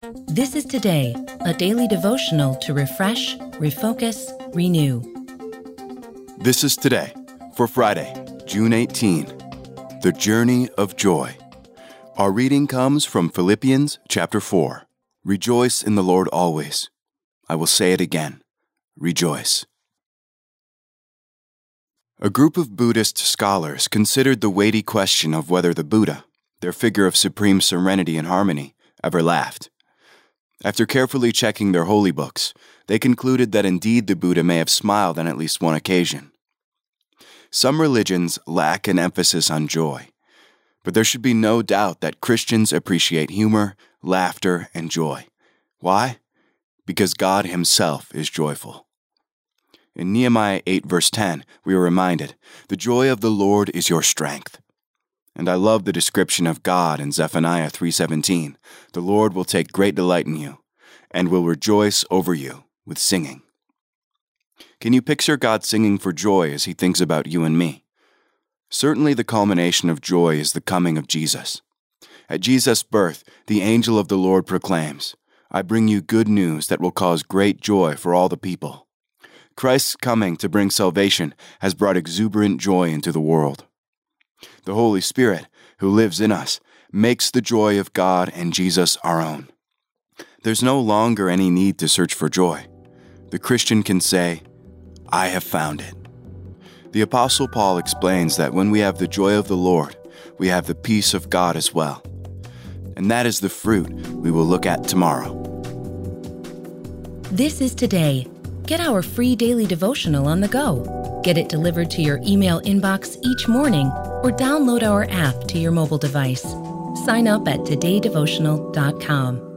This is Today, a daily devotional to refresh, refocus, renew. This is Today for Friday, June 18, the journey of joy. Our reading comes from Philippians chapter 4. Rejoice in the Lord always. I will say it again. Rejoice. A group of Buddhist scholars considered the weighty question of whether the Buddha, their figure of supreme serenity and harmony, ever laughed. After carefully checking their holy books, they concluded that indeed the Buddha may have smiled on at least one occasion. Some religions lack an emphasis on joy, but there should be no doubt that Christians appreciate humor, laughter, and joy. Why? Because God Himself is joyful. In Nehemiah 8 verse 10, we are reminded, "The joy of the Lord is your strength." And I love the description of God in Zephaniah 3:17. "The Lord will take great delight in you, and will rejoice over you with singing." Can you picture God singing for joy as He thinks about you and me? Certainly the culmination of joy is the coming of Jesus. At Jesus' birth, the angel of the Lord proclaims, "I bring you good news that will cause great joy for all the people." Christ's coming to bring salvation has brought exuberant joy into the world. The Holy Spirit, who lives in us, makes the joy of God and Jesus our own. There's no longer any need to search for joy. The Christian can say, "I have found it." The Apostle Paul explains that when we have the joy of the Lord, we have the peace of God as well. And that is the fruit we will look at tomorrow. This is Today. Get our free daily devotional on the go. Get it delivered to your email inbox each morning or download our app to your mobile device. Sign up at todaydevotional.com.